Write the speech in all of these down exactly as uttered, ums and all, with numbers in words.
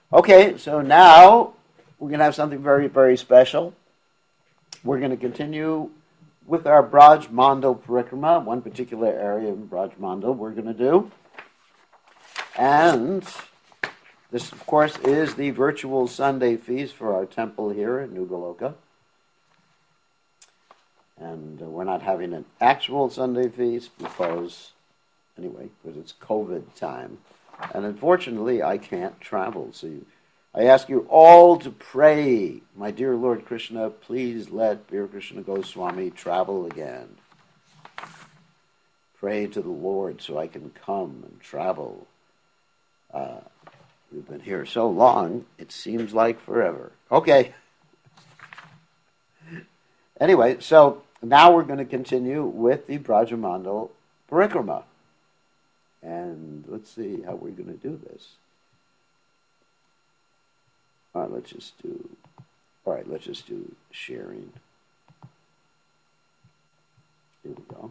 Okay, so now we're going to have something very, very special. We're going to continue with our Braj Mandal Parikrama, one particular area in Braj Mandal we're going to do. And this, of course, is the virtual Sunday feast for our temple here at New Goloka. And uh, we're not having an actual Sunday feast because, anyway, because it's COVID time. And unfortunately, I can't travel. So you, I ask you all to pray, my dear Lord Krishna, please let Bir Krishna Goswami travel again. Pray to the Lord so I can come and travel. Uh, we've been here so long, it seems like forever. Okay. Anyway, so now we're going to continue with the Brajamandal Parikrama. And let's see how we're going to do this. All right, let's just do, all right, let's just do sharing. Here we go.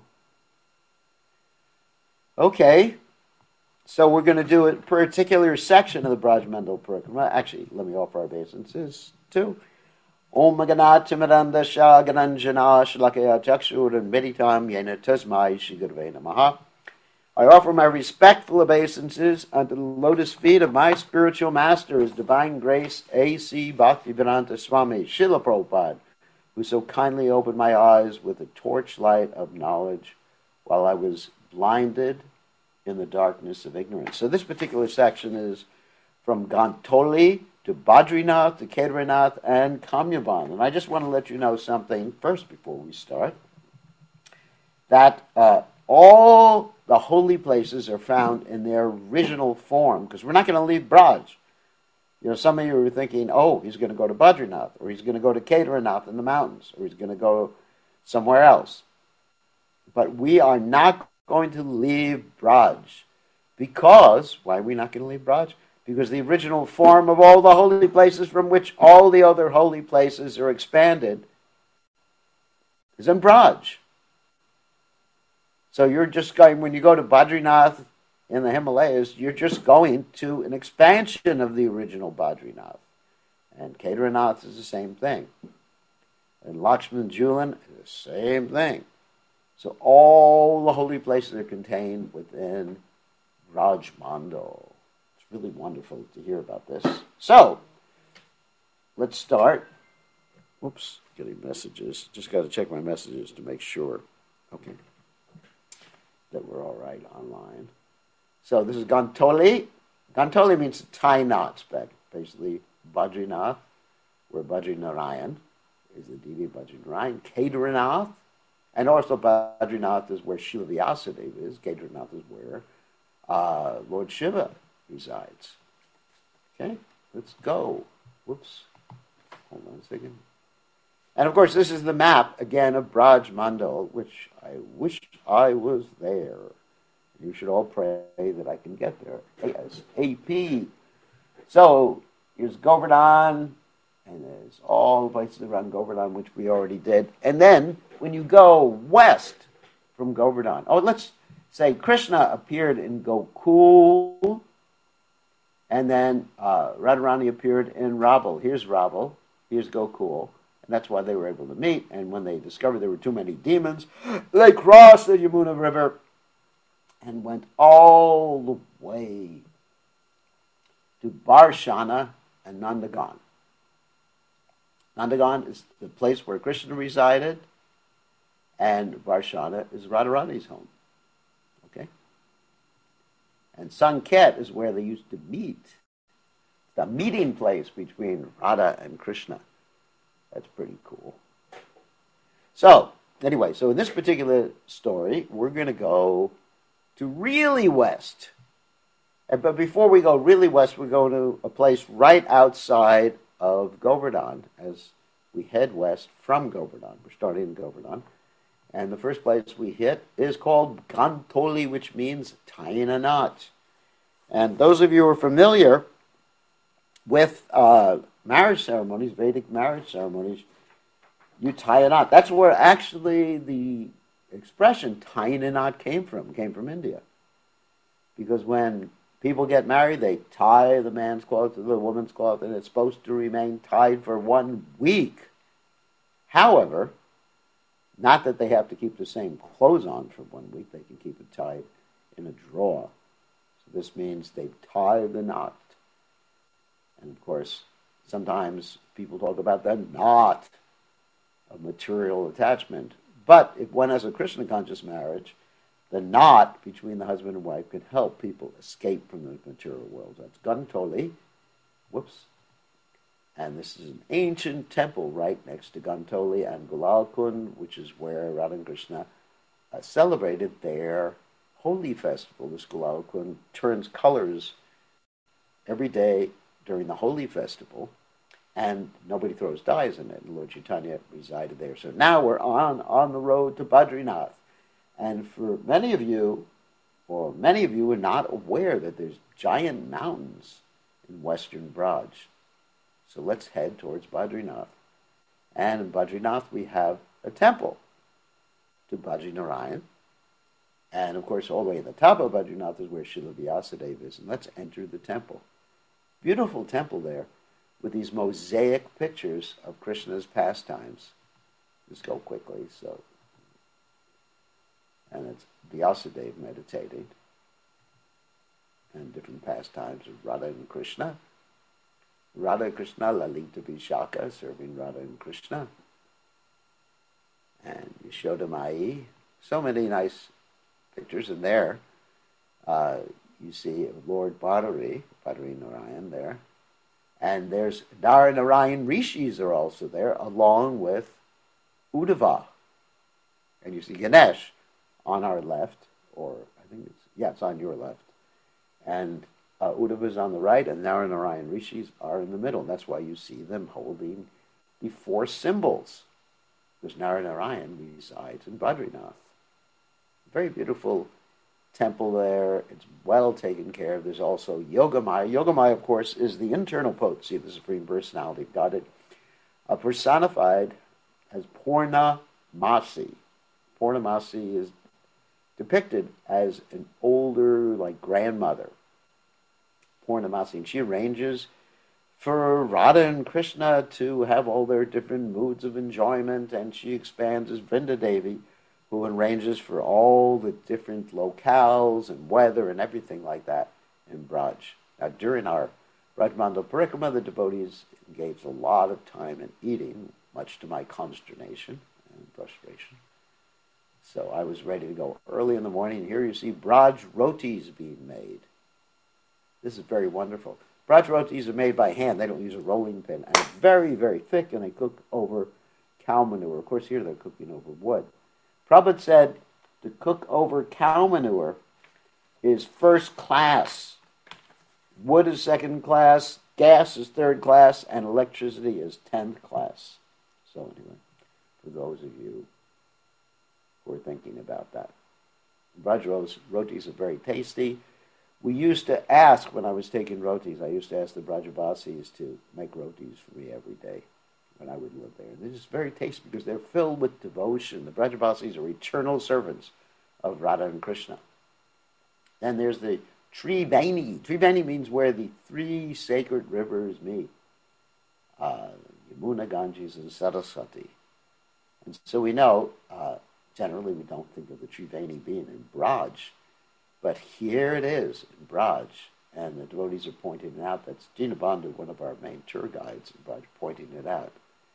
Okay, so we're going to do a particular section of the Brajamandal Parikrama. Actually, let me offer our obeisances too. Om Ganat Timiranda Shah Gananjana Shalakaya Chakshur and Meditam Yena Tasmai Shigurve Namaha. I offer my respectful obeisances unto the lotus feet of my spiritual master, His Divine Grace, A C Bhaktivedanta Swami Srila Prabhupada, who so kindly opened my eyes with a torchlight of knowledge while I was blinded in the darkness of ignorance. So this particular section is from Gantoli to Badrinath to Kedarnath and Kamyavan. And I just want to let you know something first before we start, that uh, all the holy places are found in their original form, because we're not going to leave Braj. You know, some of you are thinking, oh, he's going to go to Badrinath, or he's going to go to Kedarnath in the mountains, or he's going to go somewhere else. But we are not going to leave Braj. Because, why are we not going to leave Braj? Because the original form of all the holy places from which all the other holy places are expanded is in Braj. So you're just going, when you go to Badrinath in the Himalayas, you're just going to an expansion of the original Badrinath. And Kedarnath is the same thing. And Lakshman Julan is the same thing. So all the holy places are contained within Braj Mandal. It's really wonderful to hear about this. So, let's start. Whoops, getting messages. Just got to check my messages to make sure. Okay. That we're all right online. So this is Gantoli. Gantoli means to tie knots, but basically Badrinath, where Badrinarayan is the deity of Badrinarayan. Kedarnath, and also Badrinath is where Shiva Vyasadeva is. Kedarnath is where uh, Lord Shiva resides. Okay, let's go. Whoops. Hold on a second. And of course, this is the map, again, of Braj Mandal, which I wish I was there. You should all pray that I can get there. A S A P. So, here's Govardhan, and there's all the places around Govardhan, which we already did. And then, when you go west from Govardhan, oh, let's say Krishna appeared in Gokul, and then uh, Radharani appeared in Rabal. Here's Rabal, here's Gokul. And that's why they were able to meet. And when they discovered there were too many demons, they crossed the Yamuna River and went all the way to Barshana and Nandagan. Nandagan is the place where Krishna resided, and Barshana is Radharani's home. Okay? And Sanket is where they used to meet. The meeting place between Radha and Krishna. That's pretty cool. So, anyway, so in this particular story, we're going to go to really west. But before we go really west, we're going to a place right outside of Govardhan as we head west from Govardhan. We're starting in Govardhan. And the first place we hit is called Gantoli, which means tying a knot. And those of you who are familiar with uh, marriage ceremonies, Vedic marriage ceremonies, you tie a knot. That's where actually the expression tying a knot came from, came from India. Because when People get married, they tie the man's cloth to the woman's cloth, and it's supposed to remain tied for one week. However, not that they have to keep the same clothes on for one week, they can keep it tied in a drawer. So this means they tie the knot. And of course, sometimes people talk about the knot of material attachment. But if one has a Krishna-conscious marriage, the knot between the husband and wife can help people escape from the material world. That's Gantoli. Whoops. And this is an ancient temple right next to Gantoli and Gulalkund, which is where Radha and Krishna uh, celebrated their holy festival. This Gulalkund turns colors every day during the holy festival, and nobody throws dyes in it. And Lord Chaitanya resided there. So now we're on, on the road to Badrinath. And for many of you, or many of you are not aware that there's giant mountains in western Braj. So let's head towards Badrinath. And in Badrinath we have a temple to Badrinarayan. And of course all the way at the top of Badrinath is where Srila Vyasadeva is. And let's enter the temple. Beautiful temple there with these mosaic pictures of Krishna's pastimes. Just go quickly, so... And it's Vyasadeva meditating, and different pastimes of Radha and Krishna. Radha and Krishna, Lalita Vishaka, serving Radha and Krishna. And Yashoda Mai, so many nice pictures in there. Uh, you see Lord Badari, Badari Narayan there. And there's Naranarayan Rishis are also there, along with Uddhava. And you see Ganesh on our left, or I think it's, yeah, it's on your left. And uh, Uddhava is on the right, and Naranarayan Rishis are in the middle. And that's why you see them holding the four symbols, because Naranarayan resides in Badrinath. Very beautiful temple there. It's well taken care of. There's also Yogamaya. Yogamaya, of course, is the internal potency of the Supreme Personality of Godhead, uh, personified as Purnamasi. Purnamasi is depicted as an older, like, grandmother, Purnamasi, and she arranges for Radha and Krishna to have all their different moods of enjoyment, and she expands as Vrindadevi, who arranges for all the different locales and weather and everything like that in Braj. Now, during our Brajmandal Parikrama, the devotees engaged a lot of time in eating, much to my consternation and frustration. So I was ready to go early in the morning, and here you see Braj rotis being made. This is very wonderful. Braj rotis are made by hand. They don't use a rolling pin. And it's very, very thick, and they cook over cow manure. Of course, here they're cooking over wood. Prabhupada said to cook over cow manure is first class. Wood is second class, gas is third class, and electricity is tenth class. So anyway, for those of you who are thinking about that. Braj rotis are very tasty. We used to ask, when I was taking rotis, I used to ask the Brajavasis to make rotis for me every day when I would live there. And they're just very tasty because they're filled with devotion. The Brajavasis are eternal servants of Radha and Krishna. Then there's the Triveni. Triveni means where the three sacred rivers meet. Uh, Yamuna, Ganges, and Saraswati. And so we know, uh, generally we don't think of the Triveni being in Braj, but here it is in Braj, and the devotees are pointing it out. That's Dinabandhu, one of our main tour guides in Braj, pointing it out.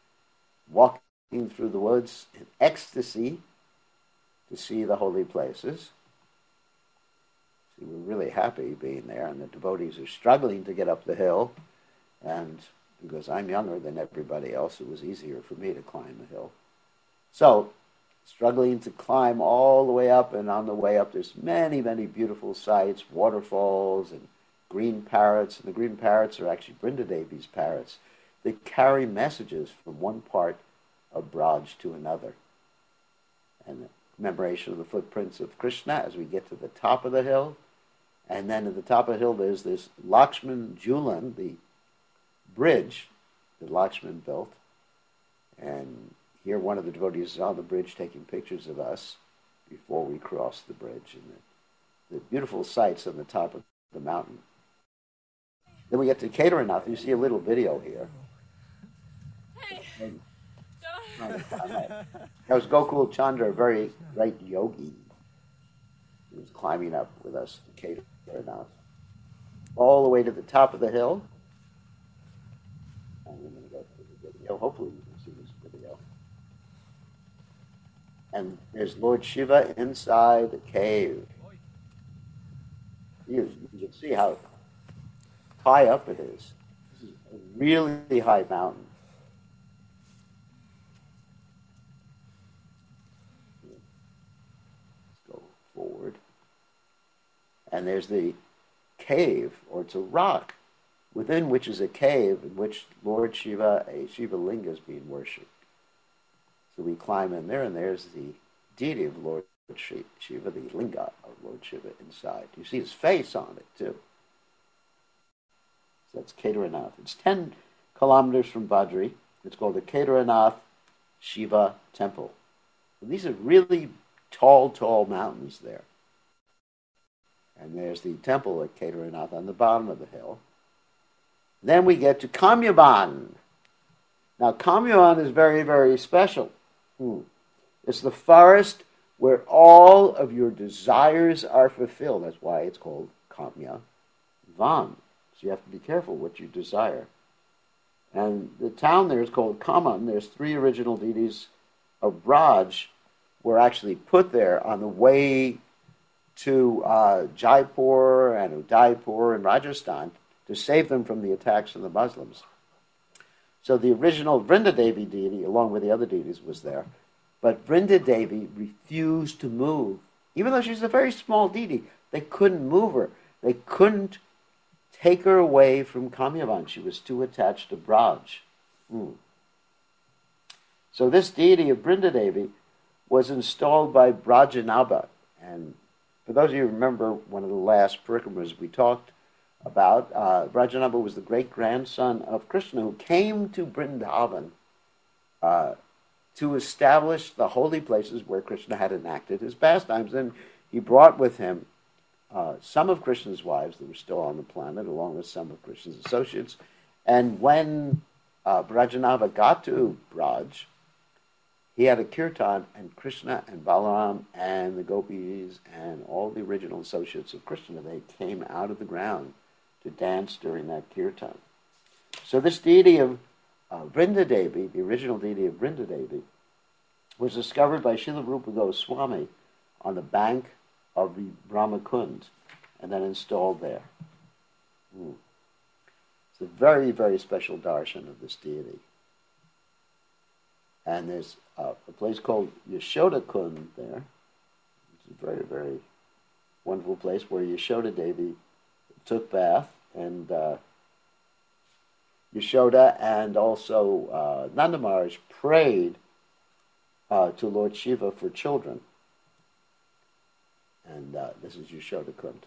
Walking through the woods in ecstasy to see the holy places. See, we're really happy being there, and the devotees are struggling to get up the hill, and because I'm younger than everybody else, it was easier for me to climb the hill. So, struggling to climb all the way up, and on the way up there's many, many beautiful sights, waterfalls and green parrots, and the green parrots are actually Vrindadevi's parrots. They carry messages from one part of Braj to another. And the commemoration of the footprints of Krishna as we get to the top of the hill, and then at the top of the hill there's this Lakshman Jhulan, the bridge that Lakshman built, and here one of the devotees is on the bridge taking pictures of us before we cross the bridge. And the, the beautiful sights on the top of the mountain. Then we get to Kedarnath. You see a little video here. Hey, That was Gokul Chandra, a very great yogi. He was climbing up with us to Kedarnath, all the way to the top of the hill. And we're going to go through the video. Hopefully you can see this video. And there's Lord Shiva inside the cave. You, you can see how high up it is. This is a really high mountain. Let's go forward. And there's the cave, or it's a rock, within which is a cave in which Lord Shiva, a Shiva Linga, is being worshipped. So we climb in there, and there's the deity of Lord Shiva, the Linga of Lord Shiva inside. You see his face on it, too. So that's Kedarnath. It's ten kilometers from Badri. It's called the Kedarnath Shiva Temple. And these are really tall, tall mountains there. And there's the temple at Kedarnath on the bottom of the hill. Then we get to Kamyaban. Now, Kamyaban is very, very special. Hmm. It's the forest where all of your desires are fulfilled. That's why it's called Kamyavan. So you have to be careful what you desire. And the town there is called Kaman. There's three original deities of Braj were actually put there on the way to uh, Jaipur and Udaipur and Rajasthan to save them from the attacks of the Muslims. So the original Vrindadevi deity, along with the other deities, was there. But Vrindadevi refused to move. Even though she's a very small deity, they couldn't move her. They couldn't take her away from Kamyavan. She was too attached to Braj. Hmm. So this deity of Vrindadevi was installed by Brajanaba. And for those of you who remember one of the last parikramas we talked about, uh, Brajanaba was the great-grandson of Krishna, who came to Vrindavan uh, to establish the holy places where Krishna had enacted his pastimes. And he brought with him uh, some of Krishna's wives that were still on the planet, along with some of Krishna's associates. And when uh, Brajanava got to Braj, he had a kirtan, and Krishna and Balaram and the gopis and all the original associates of Krishna, they came out of the ground to dance during that kirtan. So this deity of uh, Vrindadevi, the original deity of Vrindadevi, was discovered by Srila Rupa Goswami on the bank of the Brahmakund and then installed there. Mm. It's a very, very special darshan of this deity. And there's uh, a place called Yashoda Kund there. It's a very, very wonderful place where Yashoda Devi took bath, and uh, Yashoda and also uh, Nanda Maharaj prayed uh, to Lord Shiva for children. And uh, this is Yashoda Kund.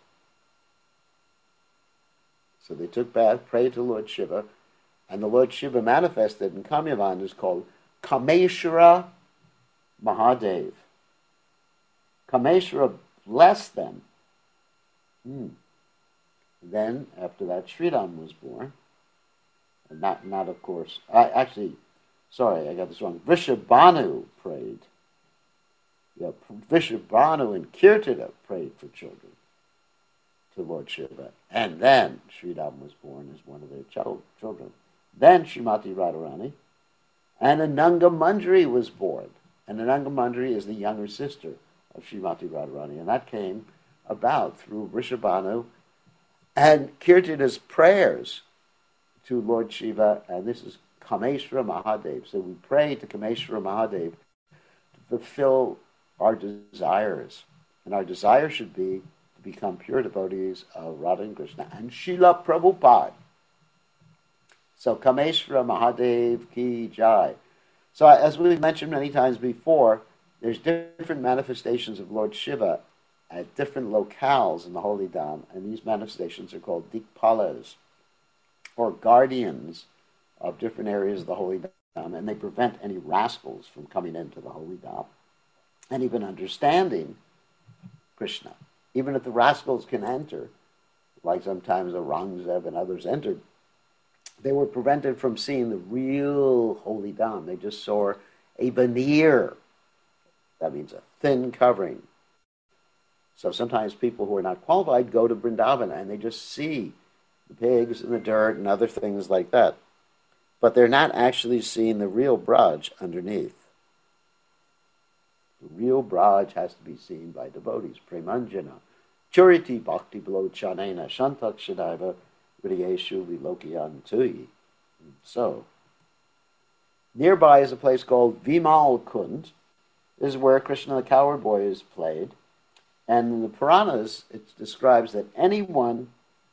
So they took bath, prayed to Lord Shiva, and the Lord Shiva manifested in Kamyavan is called Kameshwara Mahadev. Kameshwara blessed them. Hmm. Then, after that, Sridham was born. And not, not of course, I, actually, sorry, I got this wrong. Vrishabhanu prayed. Yeah, Vrishabhanu and Kirtida prayed for children to Lord Shiva. And then Sridham was born as one of their child, children. Then Srimati Radharani. And Ananga Manjari was born. And Ananga Manjari is the younger sister of Srimati Radharani. And that came about through Vrishabhanu and Kirtina's prayers to Lord Shiva. And this is Kameshwara Mahadev. So we pray to Kameshwara Mahadev to fulfill our desires. And our desire should be to become pure devotees of Radha and Krishna and Srila Prabhupada. So Kameshwara Mahadev Ki Jai. So as we've mentioned many times before, there's different manifestations of Lord Shiva at different locales in the Holy Dham, and these manifestations are called Dikpalas, or guardians of different areas of the Holy Dham, and they prevent any rascals from coming into the Holy Dham and even understanding Krishna. Even if the rascals can enter, like sometimes Aurangzeb and others entered, they were prevented from seeing the real holy Dham. They just saw a veneer. That means a thin covering. So sometimes people who are not qualified go to Vrindavan and they just see the pigs and the dirt and other things like that. But they're not actually seeing the real Braj underneath. The real Braj has to be seen by devotees. Premanjana, Churiti Bhakti Blochanena, Shantak Shadaiva, Vidiyeshu Vilokyan Tui. So, nearby is a place called Vimal Kund. This is where Krishna the Coward Boy is played. And in the Puranas, it describes that anyone,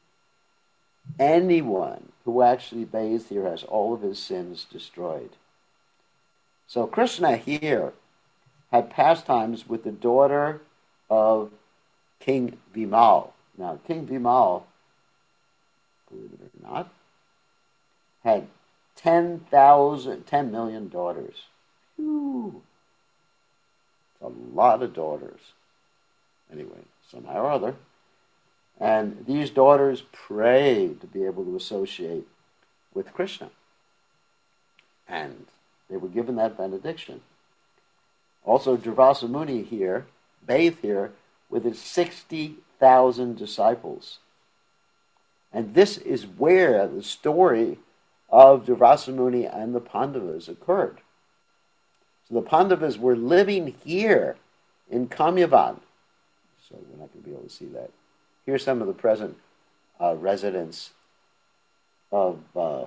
anyone who actually bathes here has all of his sins destroyed. So Krishna here had pastimes with the daughter of King Vimal. Now, King Vimal, believe it or not, had ten thousand, ten million daughters. Whew. A lot of daughters. Anyway, somehow or other. And these daughters prayed to be able to associate with Krishna. And they were given that benediction. Also, Durvasa Muni here, bathed here, with his sixty thousand disciples. And this is where the story of Durvasa Muni and the Pandavas occurred. So the Pandavas were living here in Kamyavan. So we're not going to be able to see that. Here's some of the present uh, residents of uh,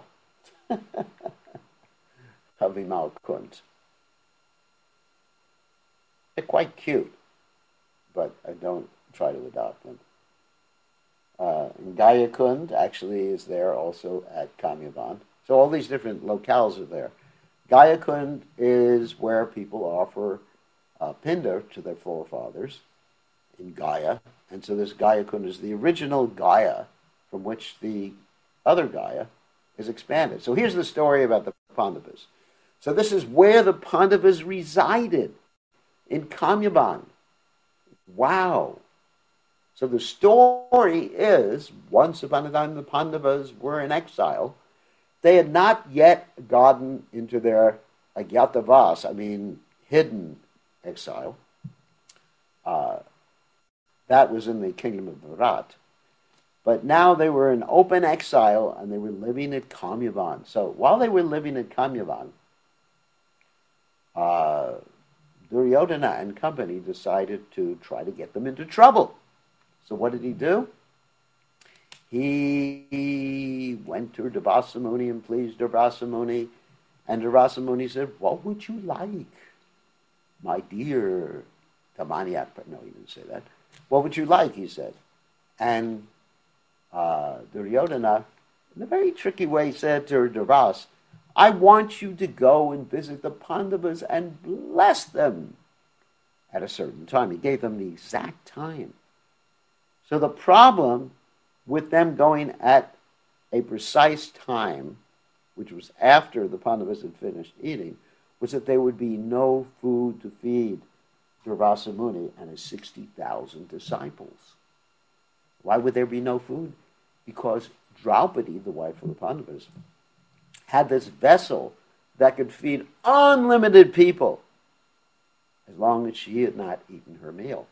of Vimal Kund. They're quite cute, but I don't try to adopt them. Uh, and Gaya Kund actually is there also at Kamyavan. So all these different locales are there. Gaya Kund is where people offer uh, Pinda to their forefathers in Gaya. And so this Gaya Kund is the original Gaya from which the other Gaya is expanded. So here's the story about the Pandavas. So this is where the Pandavas resided, in Kamyavan. Wow. So the story is, once upon a time the Pandavas were in exile. They had not yet gotten into their agyatavas, I mean hidden exile. Uh, that was in the kingdom of Virat. But now they were in open exile and they were living at Kamyavan. So while they were living at Kamyavan, uh, Duryodhana and company decided to try to get them into trouble. So what did he do? He went to Durvasa Muni and pleased Durvasa Muni. And Durvasa Muni said, what would you like, my dear Tamaniak? No, he didn't say that. What would you like, he said. And uh, Duryodhana, in a very tricky way, said to Durvasa, I want you to go and visit the Pandavas and bless them at a certain time. He gave them the exact time. So the problem with them going at a precise time, which was after the Pandavas had finished eating, was that there would be no food to feed Durvasa Muni and his sixty thousand disciples. Why would there be no food? Because Draupadi, the wife of the Pandavas, had this vessel that could feed unlimited people as long as she had not eaten her meal.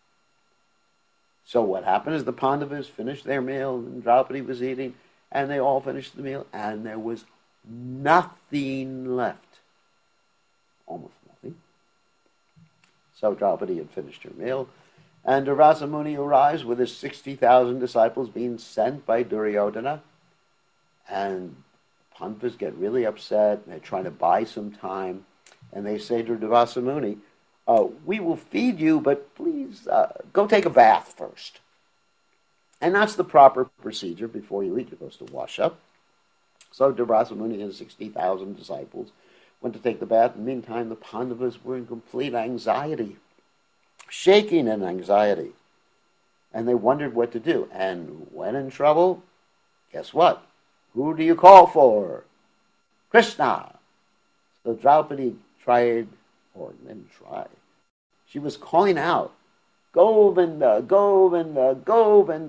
So what happened is the Pandavas finished their meal, and Draupadi was eating, and they all finished the meal, and there was nothing left. Almost nothing. So Draupadi had finished her meal, and Durvasa Muni arrives with his sixty thousand disciples being sent by Duryodhana, and Pandavas get really upset, and they're trying to buy some time, and they say to Durvasa Muni, Uh, we will feed you, but please uh, go take a bath first. And that's the proper procedure before you eat. You're supposed to wash up. So Durvasa Muni and his sixty thousand disciples went to take the bath. In the meantime, the Pandavas were in complete anxiety, shaking in anxiety. And they wondered what to do. And when in trouble, guess what? Who do you call for? Krishna. So Draupadi tried, or didn't try. She was calling out, Govinda, Govinda, Govinda.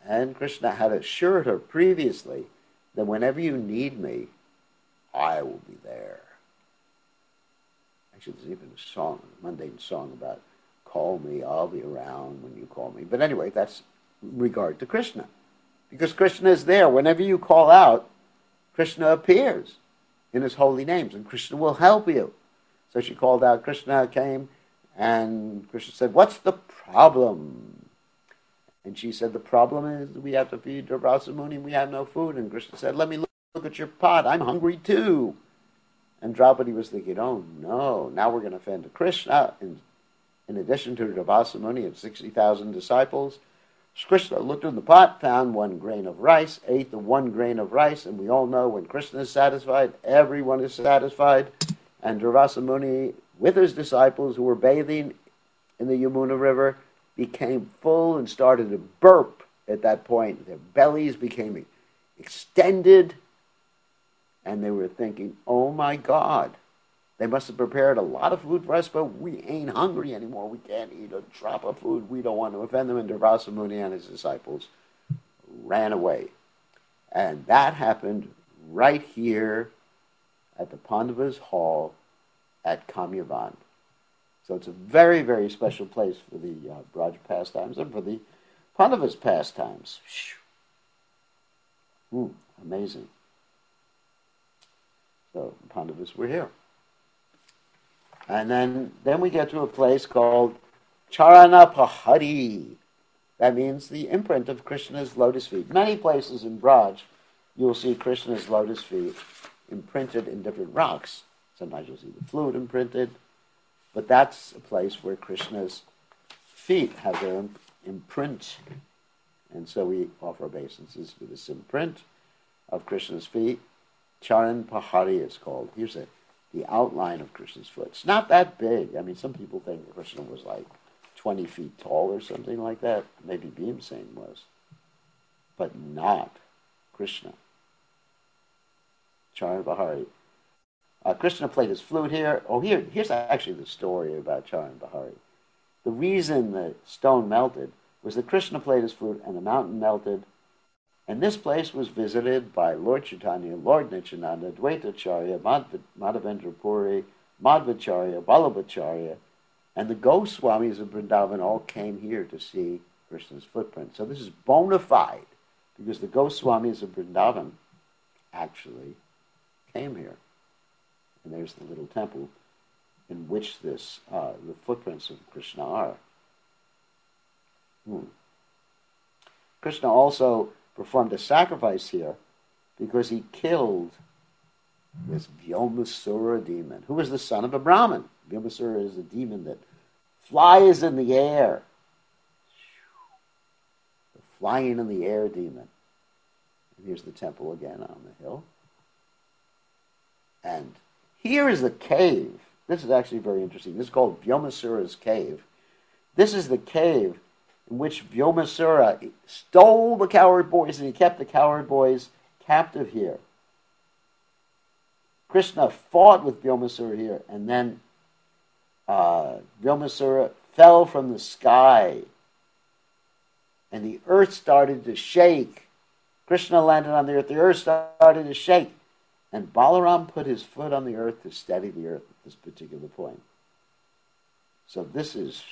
And Krishna had assured her previously that whenever you need me, I will be there. Actually, there's even a song, a mundane song about call me, I'll be around when you call me. But anyway, that's in regard to Krishna. Because Krishna is there. Whenever you call out, Krishna appears in his holy names, and Krishna will help you. So she called out, Krishna came, and Krishna said, what's the problem? And she said, the problem is we have to feed Durvasa Muni, we have no food. And Krishna said, let me look, look at your pot, I'm hungry too. And Draupadi was thinking, oh no, now we're going to offend Krishna. In, in addition to Durvasa Muni and sixty thousand disciples, Krishna looked in the pot, found one grain of rice, ate the one grain of rice, and we all know when Krishna is satisfied, everyone is satisfied. And Durvasa Muni, with his disciples who were bathing in the Yamuna River, became full and started to burp at that point. Their bellies became extended, and they were thinking, oh my God, they must have prepared a lot of food for us, but we ain't hungry anymore. We can't eat a drop of food. We don't want to offend them. And Durvasa Muni and his disciples ran away. And that happened right here at the Pandavas' hall at Kamyavan. So it's a very, very special place for the uh, Braj pastimes and for the Pandavas' pastimes. Hmm, amazing. So the Pandavas were here. And then, then we get to a place called Charana Pahari. That means the imprint of Krishna's lotus feet. Many places in Braj, you'll see Krishna's lotus feet imprinted in different rocks. Sometimes you'll see the flute imprinted. But that's a place where Krishna's feet have their imprint. And so we offer obeisances to this imprint of Krishna's feet. Charan Pahari is called. Here's a, the outline of Krishna's foot. It's not that big. I mean, some people think that Krishna was like twenty feet tall or something like that. Maybe Bhimsen was. But not Krishna. Charan Pahari. Uh, Krishna played his flute here. Oh, here, here's actually the story about Charan Pahari. The reason the stone melted was that Krishna played his flute and the mountain melted. And this place was visited by Lord Chaitanya, Lord Nityananda, Dvaitacharya, Madhav- Madhavendra Puri, Madhvacharya, Vallabhacharya, and the Goswamis of Vrindavan all came here to see Krishna's footprint. So this is bona fide, because the Goswamis of Vrindavan actually came here. And there's the little temple in which this uh, the footprints of Krishna are. Hmm. Krishna also performed a sacrifice here because he killed this Vyomasura demon, who was the son of a Brahmin. Vyomasura is a demon that flies in the air. The flying in the air demon. And here's the temple again on the hill. And here is the cave. This is actually very interesting. This is called Vyomasura's cave. This is the cave in which Vyomasura stole the cowherd boys and he kept the cowherd boys captive here. Krishna fought with Vyomasura here, and then uh, Vyomasura fell from the sky, and the earth started to shake. Krishna landed on the earth. The earth started to shake. And Balaram put his foot on the earth to steady the earth at this particular point. So this is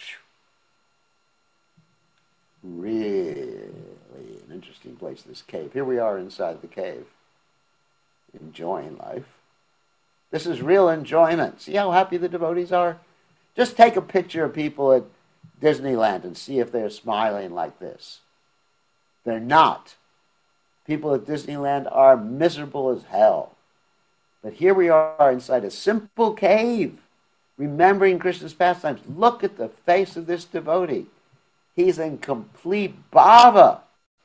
really an interesting place, this cave. Here we are inside the cave, enjoying life. This is real enjoyment. See how happy the devotees are? Just take a picture of people at Disneyland and see if they're smiling like this. They're not. People at Disneyland are miserable as hell. But here we are inside a simple cave, remembering Krishna's pastimes. Look at the face of this devotee. He's in complete bhava,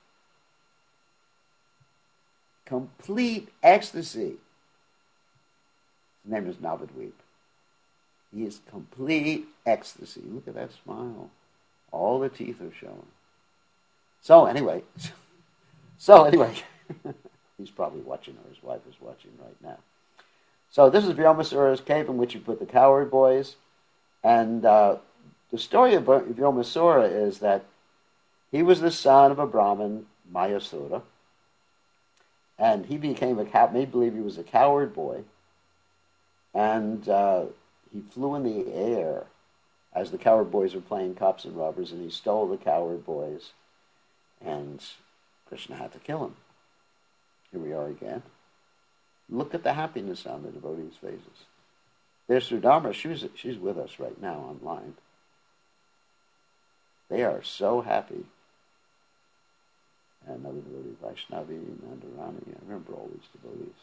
complete ecstasy. His name is Navadvip. He is complete ecstasy. Look at that smile. All the teeth are showing. So anyway, so anyway, he's probably watching, or his wife is watching right now. So this is Vyomasura's cave in which he put the cowherd boys. And uh, the story of Vyomasura is that he was the son of a Brahmin Mayasura. And he became a cow, made believe he was a coward boy. And uh, he flew in the air as the coward boys were playing cops and robbers, and he stole the coward boys. And Krishna had to kill him. Here we are again. Look at the happiness on the devotees' faces. There's Sudharma. She's, she's with us right now online. They are so happy. And another devotee, Vaishnavi, Mandarani. I remember all these devotees.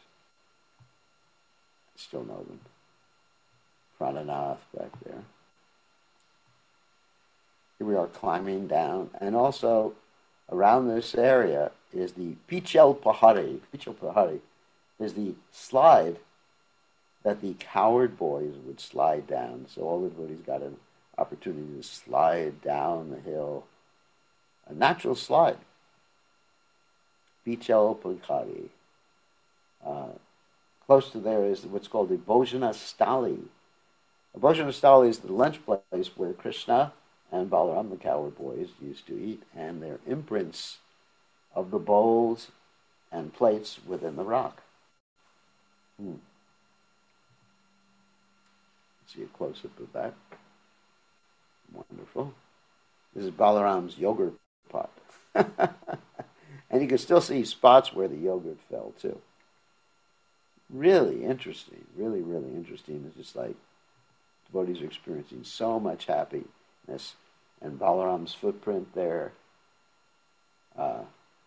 I still know them. Prananath back there. Here we are climbing down. And also, around this area is the Pichel Pahari. Pichel Pahari is the slide that the coward boys would slide down. So all the devotees got an opportunity to slide down the hill. A natural slide. Pichel Pahari. Uh, close to there is what's called the Bhojana Stali. The Bhojana Stali is the lunch place where Krishna and Balaram, the coward boys, used to eat, and their imprints of the bowls and plates within the rock. Hmm. See a close-up of that. Wonderful. This is Balaram's yogurt pot. And you can still see spots where the yogurt fell, too. Really interesting. Really, really interesting. It's just like devotees are experiencing so much happiness. And Balaram's footprint there. Uh,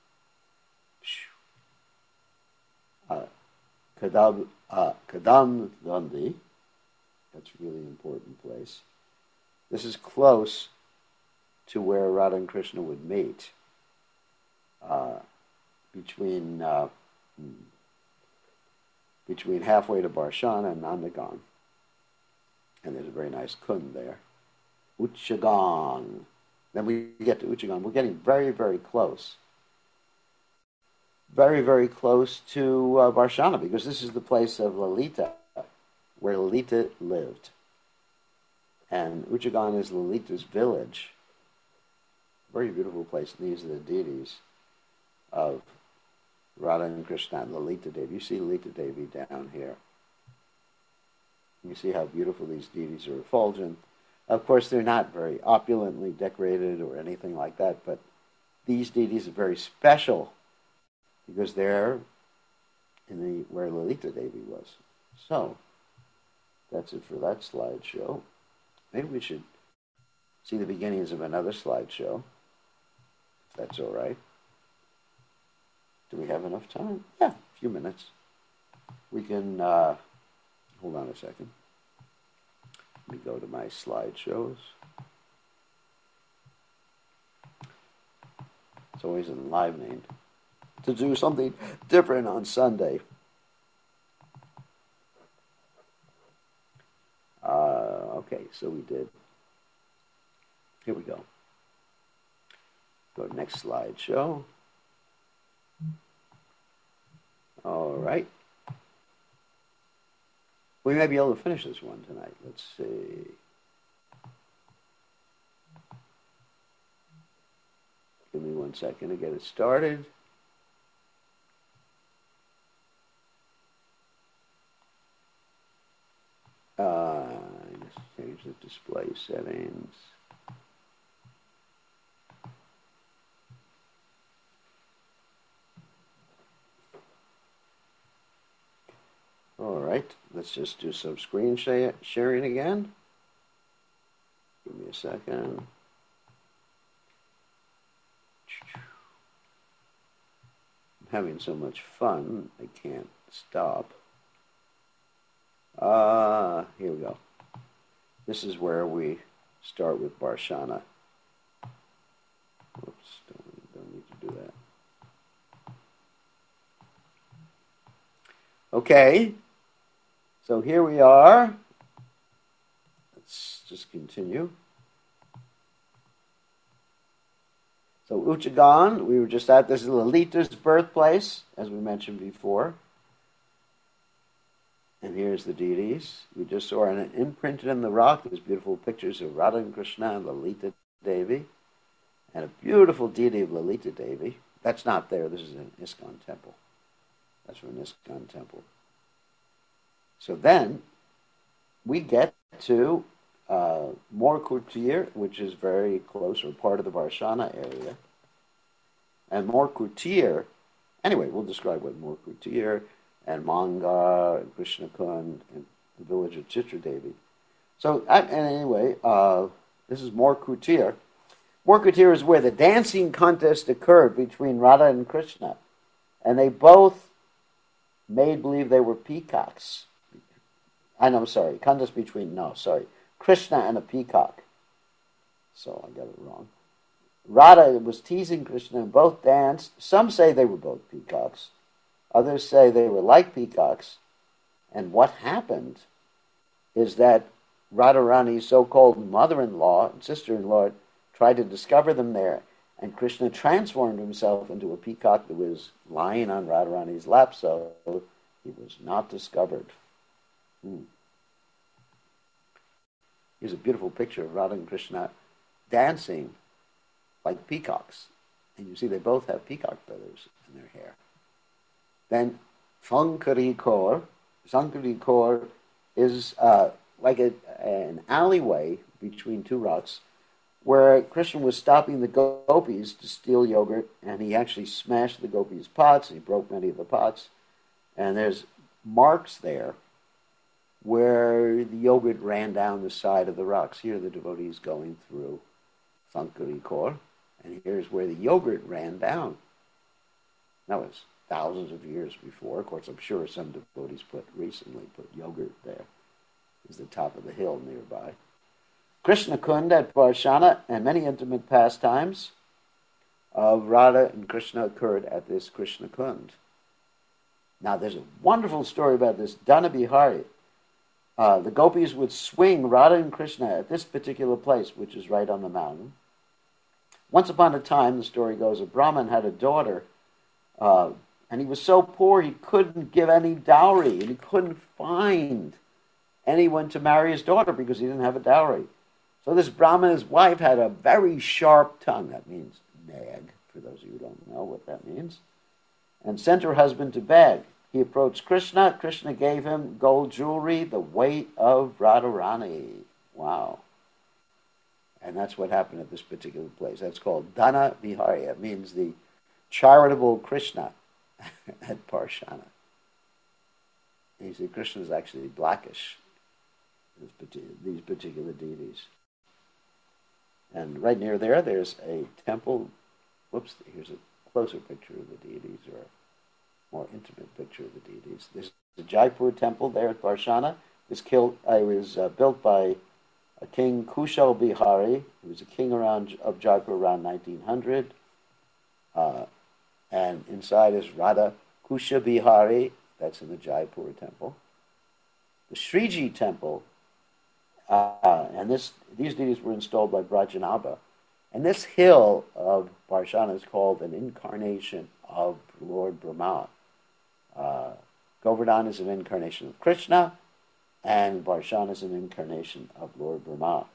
uh, Kadam, uh, Kadam Dandi. That's a really important place. This is close to where Radha and Krishna would meet. Uh, between uh, between halfway to Barshana and Nandagan. And there's a very nice kund there. Uchagan. Then we get to Uchagan. We're getting very, very close. Very, very close to uh, Barshana, because this is the place of Lalita, where Lalita lived. And Uchagan is Lalita's village. Very beautiful place. And these are the deities of Radha and Krishna and Lalita Devi. You see Lalita Devi down here. You see how beautiful these deities are effulgent. Of course, they're not very opulently decorated or anything like that, but these deities are very special because they're in the where Lalita Devi was. So, that's it for that slideshow. Maybe we should see the beginnings of another slideshow, if that's all right. Do we have enough time? Yeah, a few minutes. We can, uh, hold on a second. Let me go to my slideshows. It's always enlivening to do something different on Sunday. Uh, okay, so we did. Here we go. Go to next slideshow. All right. We may be able to finish this one tonight. Let's see. Give me one second to get it started. Uh, just change the display settings. All right, let's just do some screen sh- sharing again. Give me a second. I'm having so much fun, I can't stop. Uh, here we go. This is where we start with Barshana. Oops, don't, don't need to do that. Okay. So here we are. Let's just continue. So Uchagan, we were just at, this is Lalita's birthplace, as we mentioned before. And here's the deities. We just saw an imprinted in the rock. There's beautiful pictures of Radha and Krishna and Lalita Devi. And a beautiful deity of Lalita Devi That's not there. This is an ISKCON temple. That's from an ISKCON temple. So then we get to uh, Mor Kutir, which is very close or part of the Barshana area. And Mor Kutir, anyway, we'll describe what Mor Kutir and Mangar and Krishna Kund and the village of Chitradevi. So, and anyway, uh, this is Mor Kutir. Mor Kutir is where the dancing contest occurred between Radha and Krishna. And they both made believe they were peacocks. I know, I'm sorry, contest between, no, sorry, Krishna and a peacock. So I got it wrong. Radha was teasing Krishna and both danced. Some say they were both peacocks. Others say they were like peacocks. And what happened is that Radharani's so-called mother-in-law and sister-in-law tried to discover them there, and Krishna transformed himself into a peacock that was lying on Radharani's lap, so he was not discovered. Hmm. Here's a beautiful picture of Radha and Krishna dancing like peacocks. And you see they both have peacock feathers in their hair. Then Sankari Kaur. Sankari Kaur is uh, like a, an alleyway between two rocks where Krishna was stopping the gopis to steal yogurt, and he actually smashed the gopis' pots. He broke many of the pots. And there's marks there where the yogurt ran down the side of the rocks. Here are the devotees going through Sankari Kaur, and here's where the yogurt ran down. That was thousands of years before. Of course, I'm sure some devotees put recently put yogurt there. Is the top of the hill nearby. Krishna Kund at Barshana, and many intimate pastimes of Radha and Krishna occurred at this Krishna Kund. Now, there's a wonderful story about this. Dana Bihari. Uh, the gopis would swing Radha and Krishna at this particular place, which is right on the mountain. Once upon a time, the story goes, a Brahmin had a daughter, uh, and he was so poor he couldn't give any dowry, and he couldn't find anyone to marry his daughter because he didn't have a dowry. So this Brahmana's wife had a very sharp tongue. That means nag, for those of you who don't know what that means. And sent her husband to beg. He approached Krishna. Krishna gave him gold jewelry, the weight of Radharani. Wow. And that's what happened at this particular place. That's called Dana Vihari. It means the charitable Krishna at Barshana. And you see, Krishna is actually blackish, these particular deities. And right near there, there's a temple. Whoops, here's a closer picture of the deities, or a more intimate picture of the deities. There's the Jaipur temple there at Barshana. It was, killed, uh, it was uh, built by a king, Kushal Bihari. He was a king around of Jaipur around nineteen hundred. Uh, and inside is Radha Kusha Bihari. That's in the Jaipur temple. The Sriji temple, uh, and this these deities were installed by Brajanabha. And this hill of Barshana is called an incarnation of Lord Brahma. Uh, Govardhan is an incarnation of Krishna, and Barshana is an incarnation of Lord Brahma.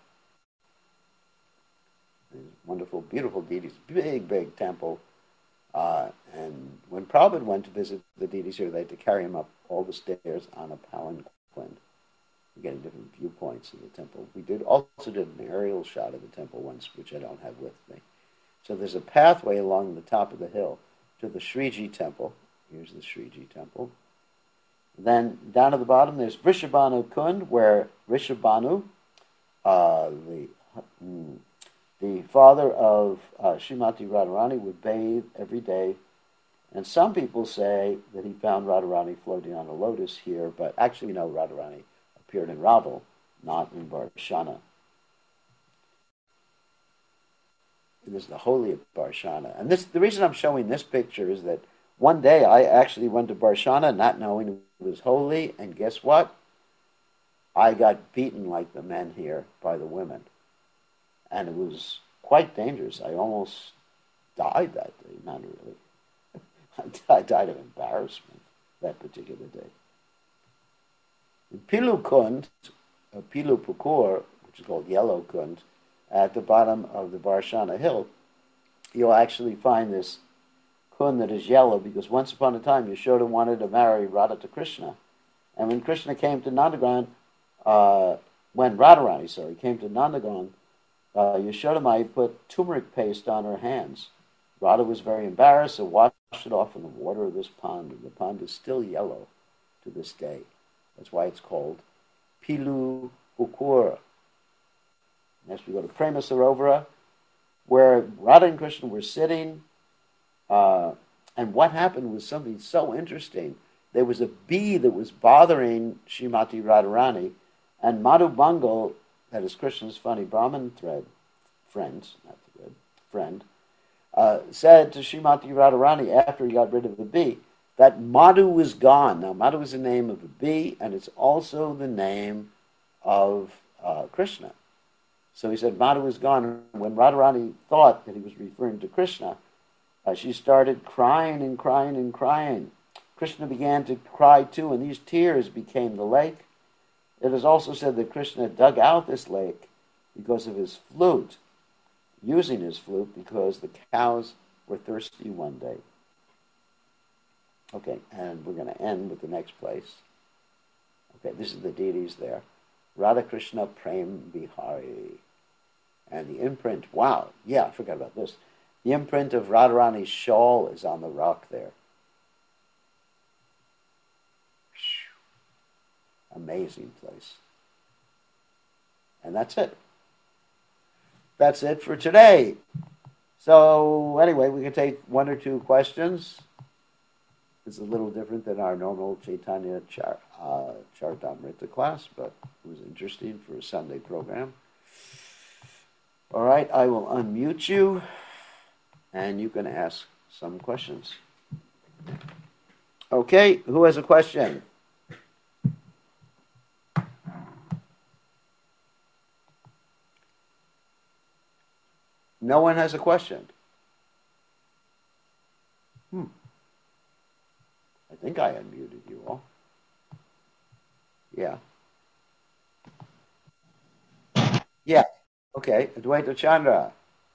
These wonderful, beautiful deities, big, big temple. Uh, and when Prabhupada went to visit the deities here, they had to carry him up all the stairs on a palanquin. We're getting different viewpoints of the temple. We did also did an aerial shot of the temple once, which I don't have with me. So there's a pathway along the top of the hill to the Sriji temple. Here's the Sriji temple. Then down at the bottom, there's Vrishabhanu Kund, where Vrishabhanu, uh, the mm, the father of uh, Srimati Radharani, would bathe every day. And some people say that he found Radharani floating on a lotus here, but actually, no, Radharani appeared in Raval, not in Barshana. And this is the holy of Barshana. And this, the reason I'm showing this picture is that one day I actually went to Barshana not knowing it was holy, and guess what? I got beaten like the men here by the women. And it was quite dangerous. I almost died that day. Not really. I died of embarrassment that particular day. In Pilu Kund, uh, Pilu Pukur, which is called Yellow Kund, at the bottom of the Barshana hill, you'll actually find this kund that is yellow, because once upon a time Yashoda wanted to marry Radha to Krishna. And when Krishna came to Nandagram, uh, when Radharani, sorry, came to Nandagram, uh, Yashoda Mai put turmeric paste on her hands. Radha was very embarrassed and washed it off in the water of this pond, and the pond is still yellow to this day. That's why it's called Pilu Ukura. Next we go to Prema Sarovara, where Radha and Krishna were sitting, uh, and what happened was something so interesting. There was a bee that was bothering Srimati Radharani, and Madhu Bangal, that is Krishna's funny Brahmin thread, friend, not thread, friend, uh, said to Srimati Radharani after he got rid of the bee, that Madhu was gone. Now, Madhu is the name of a bee, and it's also the name of uh, Krishna. So he said, Madhu is gone. When Radharani thought that he was referring to Krishna, uh, she started crying and crying and crying. Krishna began to cry too, and these tears became the lake. It is also said that Krishna dug out this lake because of his flute, using his flute because the cows were thirsty one day. Okay, and we're going to end with the next place. Okay, this is the deities there. Radha Krishna Prem Bihari. And the imprint, wow, yeah, I forgot about this. The imprint of Radharani's shawl is on the rock there. Amazing place. And that's it. That's it for today. So anyway, we can take one or two questions. It's a little different than our normal Chaitanya Char, uh, Charitamrita class, but it was interesting for a Sunday program. All right, I will unmute you, and you can ask some questions. Okay, who has a question? No one has a question. Hmm. I think I unmuted you all. Yeah. Yeah. Okay. Advaita Chandra.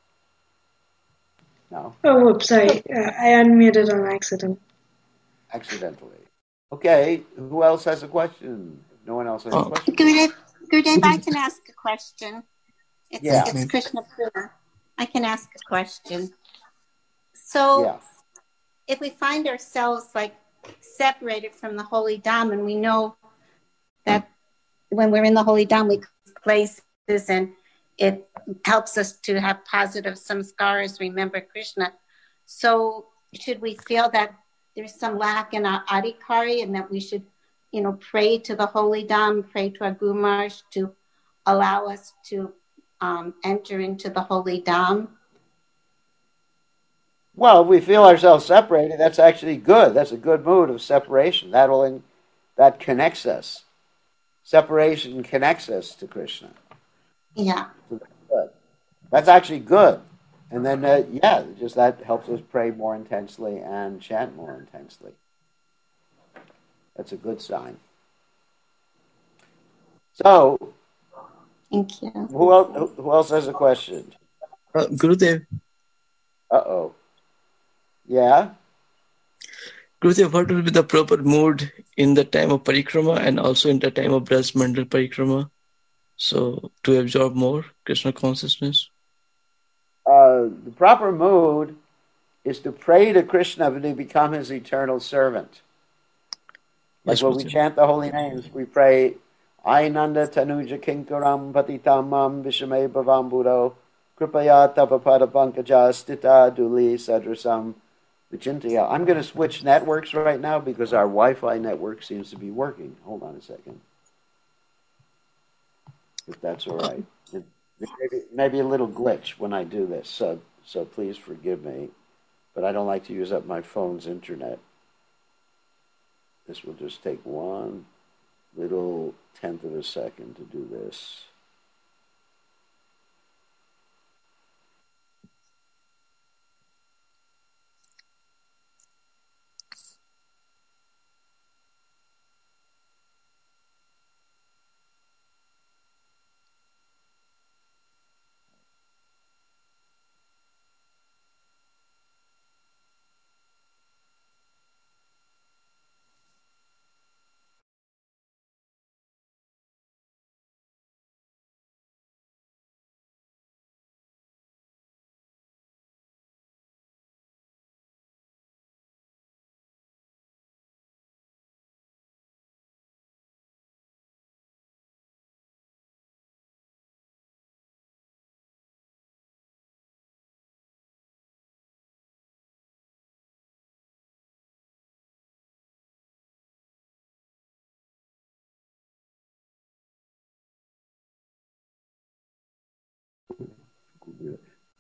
No. Oh, oops, sorry. Uh, I unmuted on accident. Accidentally. Okay. Who else has a question? If no one else has a question. Gurudev, Gurudev, I can ask a question. It's, yeah. it's Krishna Pura. I can ask a question. So, yeah. if we find ourselves like separated from the Holy Dham, and we know that when we're in the Holy Dham, we places and it helps us to have positive samskaras, remember Krishna. So, should we feel that there's some lack in our adhikari and that we should, you know, pray to the Holy Dham, pray to our Guru Maharaj to allow us to um, enter into the Holy Dham? Well, if we feel ourselves separated, that's actually good. That's a good mood of separation. That'll in, that connects us. Separation connects us to Krishna. Yeah. So that's good. That's actually good. And then, uh, yeah, just that helps us pray more intensely and chant more intensely. That's a good sign. So, thank you. Who else? Who else has a question? Uh, Gurudev. Uh oh. Yeah. Gurudev, what will be the proper mood in the time of parikrama and also in the time of Braj Mandal parikrama? So to absorb more Krishna consciousness. Uh, the proper mood is to pray to Krishna to become his eternal servant. Like Yes, when we chant the holy names, we pray, Ainanda Tanuja Kinkaram Patitamam Vishame Bhavambudo Kripaya Tapapada Pankaja Stita Duli Sadrasam Vichintaya. I'm going to switch networks right now because our Wi-Fi network seems to be working. Hold on a second. If that's all right. It, maybe, maybe a little glitch when I do this, so, so please forgive me. But I don't like to use up my phone's internet. This will just take one little tenth of a second to do this.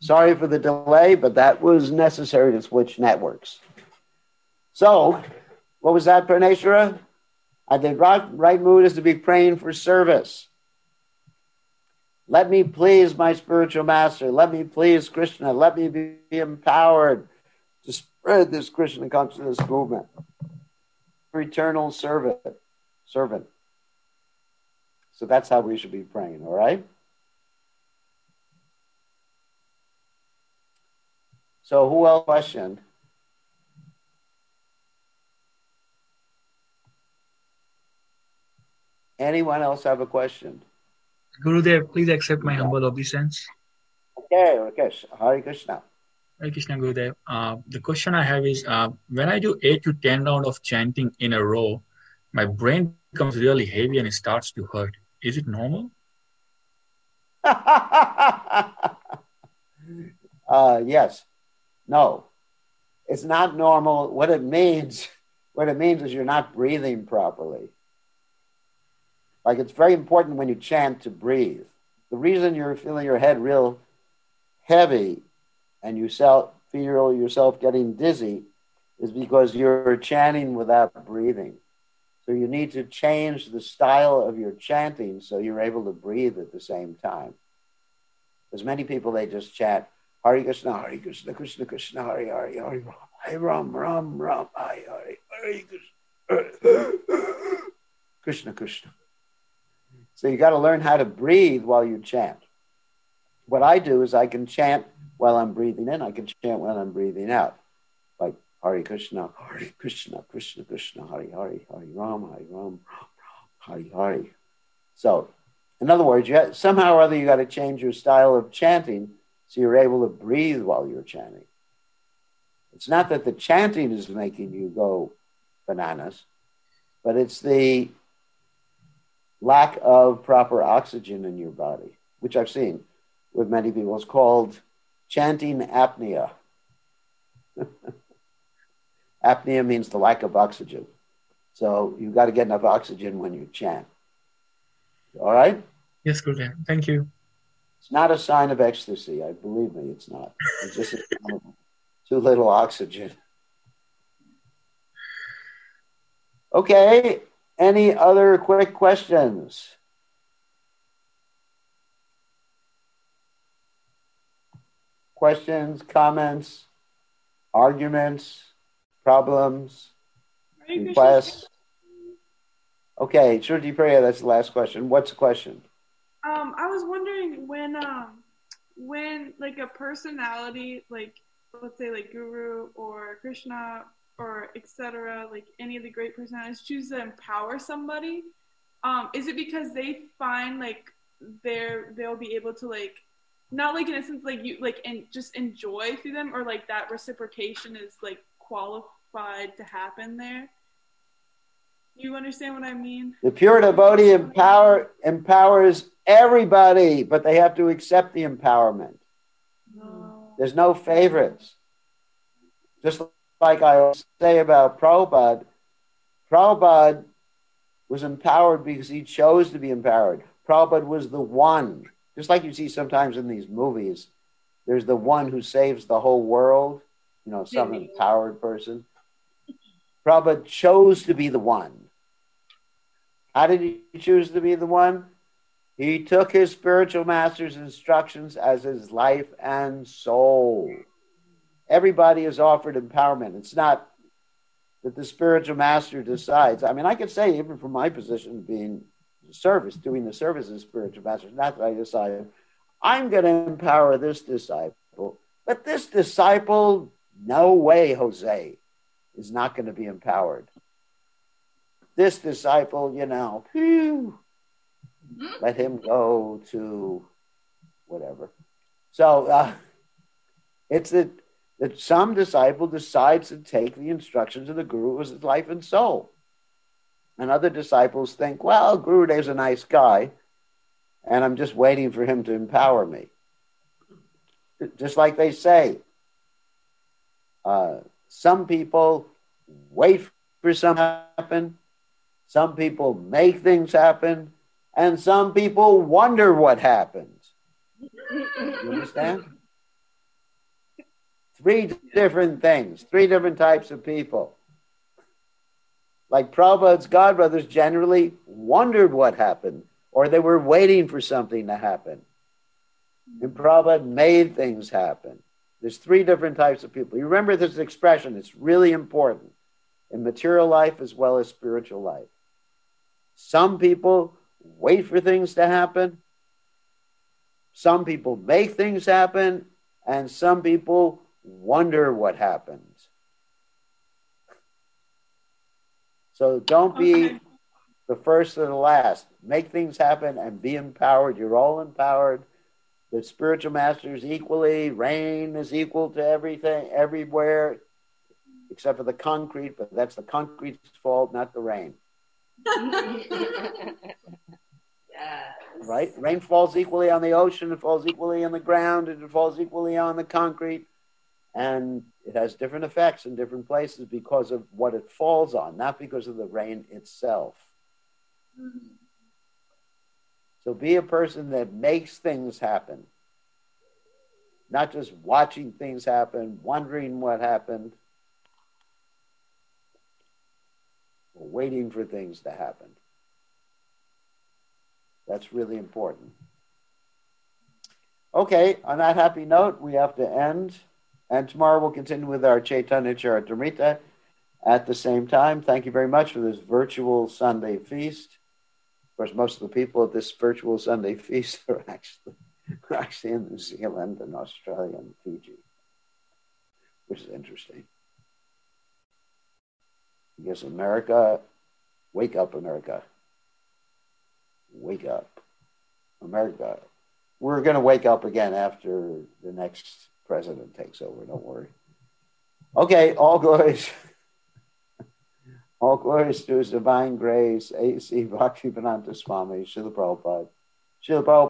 Sorry for the delay, but that was necessary to switch networks. So, what was that, Praneshwara? I think right, right mood is to be praying for service. Let me please my spiritual master. Let me please Krishna. Let me be empowered to spread this Krishna consciousness movement. For eternal servant. servant. So that's how we should be praying, all right? So who else questioned? Anyone else have a question? Gurudev, please accept my humble obeisance. Okay, okay. Hare Krishna. Hare Krishna, Gurudev. Uh, the question I have is, uh, when I do eight to ten rounds of chanting in a row, my brain becomes really heavy and it starts to hurt. Is it normal? uh, yes. No. It's not normal. What it means, what it means is you're not breathing properly. Like, it's very important when you chant to breathe. The reason you're feeling your head real heavy and you feel yourself getting dizzy is because you're chanting without breathing. So you need to change the style of your chanting so you're able to breathe at the same time. There's many people, they just chant, Hare Krishna, Hare Krishna, Krishna Krishna, Hare Hare, Hare Ram, Hare Ram, Ram Ram, Hare Hare, Hare Krishna, Krishna Krishna. So you got to learn how to breathe while you chant. What I do is I can chant while I'm breathing in. I can chant while I'm breathing out. Like Hare Krishna, Hare Krishna, Krishna Krishna, Hare Hare, Hare Ram, Hare Ram, Hare Hare. So, in other words, you have, somehow or other you got to change your style of chanting so you're able to breathe while you're chanting. It's not that the chanting is making you go bananas, but it's the lack of proper oxygen in your body, which I've seen with many people. It's called chanting apnea. Apnea means the lack of oxygen. So you've got to get enough oxygen when you chant. All right? Yes, Gurudev. Thank you. It's not a sign of ecstasy. I believe me, it's not. It's just a sign of too little oxygen. Okay. Any other quick questions? Questions, comments, arguments, problems, requests? Okay, Shruti Priya, that's the last question. What's the question? Um, I was wondering when, um, when like a personality, like let's say like Guru or Krishna or et cetera, like any of the great personalities choose to empower somebody, um, is it because they find like they're they'll be able to like not like in a sense like you like and just enjoy through them, or like that reciprocation is like qualified to happen there? You understand what I mean? The pure devotee empower, empowers everybody, but they have to accept the empowerment. No. There's no favorites. Just like I always say about Prabhupada, Prabhupada was empowered because he chose to be empowered. Prabhupada was the one. Just like you see sometimes in these movies, there's the one who saves the whole world, you know, some empowered person. Prabhupada chose to be the one. How did he choose to be the one? He took his spiritual master's instructions as his life and soul. Everybody is offered empowerment. It's not that the spiritual master decides. I mean, I could say, even from my position, being service, doing the service as spiritual master, not that I decide, I'm going to empower this disciple, but this disciple, no way, Jose, is not going to be empowered. This disciple, you know, whew, let him go to whatever. So uh, it's that, that some disciple decides to take the instructions of the Guru as his life and soul. And other disciples think, well, Gurudev's a nice guy, and I'm just waiting for him to empower me. Just like they say, uh, some people wait for something to happen, some people make things happen, and some people wonder what happens. You understand? Three different things, three different types of people. Like Prabhupada's godbrothers generally wondered what happened, or they were waiting for something to happen. And Prabhupada made things happen. There's three different types of people. You remember this expression, it's really important in material life as well as spiritual life. Some people wait for things to happen. Some people make things happen. And some people wonder what happens. So don't be Okay. the first or the last. Make things happen and be empowered. You're all empowered. The spiritual masters equally. Rain is equal to everything, everywhere, except for the concrete, but that's the concrete's fault, not the rain. Right? Rain falls equally on the ocean, it falls equally on the ground, and it falls equally on the concrete. And it has different effects in different places because of what it falls on, not because of the rain itself. So be a person that makes things happen. Not just watching things happen, wondering what happened, or waiting for things to happen. That's really important. Okay, on that happy note, we have to end. And tomorrow we'll continue with our Chaitanya Charitamrita at the same time. Thank you very much for this virtual Sunday feast. Of course, most of the people at this virtual Sunday feast are actually, are actually in New Zealand and Australia and Fiji, which is interesting. Yes, America, wake up, America. Wake up. America. We're going to wake up again after the next president takes over, don't worry. Okay, all glories. All glories to His divine grace, A C Bhaktivedanta Swami, Srila Prabhupada. Srila Prabhupada.